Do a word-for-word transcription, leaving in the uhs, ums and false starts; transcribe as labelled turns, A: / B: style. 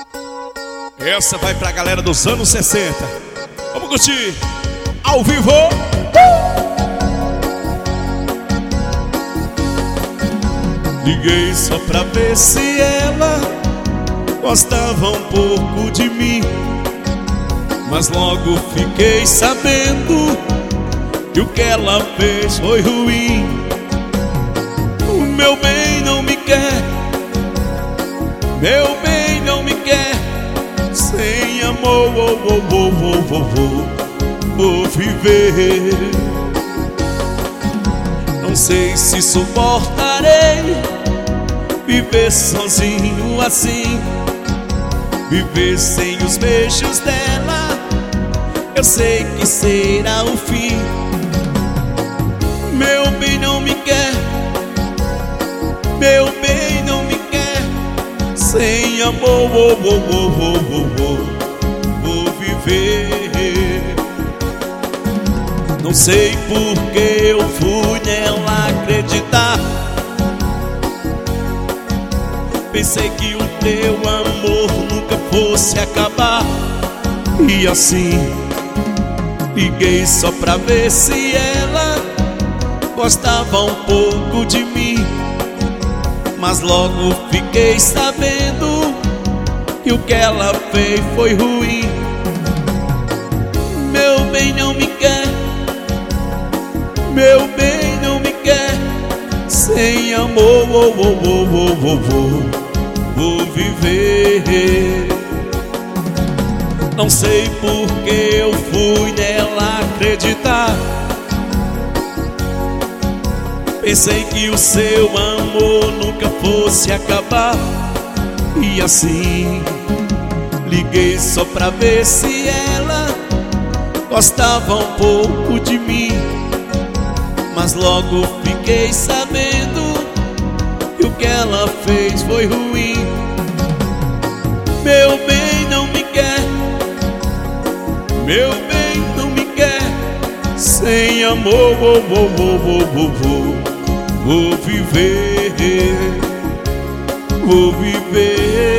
A: Essa vai pra galera dos anos sessenta. Vamos curtir ao vivo. Liguei só pra ver se ela gostava um pouco de mim, mas logo fiquei sabendo que o que ela fez foi ruim. O meu bem não me quer, meu bem não me quer. Sem amor, vou, vou, vou, vou, vou, vou, vou viver. Não sei se suportarei viver sozinho assim, viver sem os beijos dela. Eu sei que será o fim. Meu bem não me quer, meu bem não me quer. Sem amor, vou, vou, vou, vou, vou, vou, vou viver. Não sei por que eu fui nela acreditar. Pensei que o teu amor nunca fosse acabar. E assim, liguei só pra ver se ela gostava um pouco de mim, mas logo fiquei sabendo que o que ela fez foi ruim. Meu bem não me quer, meu bem não me quer. Sem amor, vou, vou, vou, vou, vou, vou, vou viver. Não sei por que eu fui nela acreditar. Pensei que o seu amor nunca fosse acabar. E assim, liguei só pra ver se ela gostava um pouco de mim, mas logo fiquei sabendo que o que ela fez foi ruim. Meu bem não me quer, meu bem não me quer. Sem amor, vou, vou, vou, vou, vou, vou, vou viver, vou viver.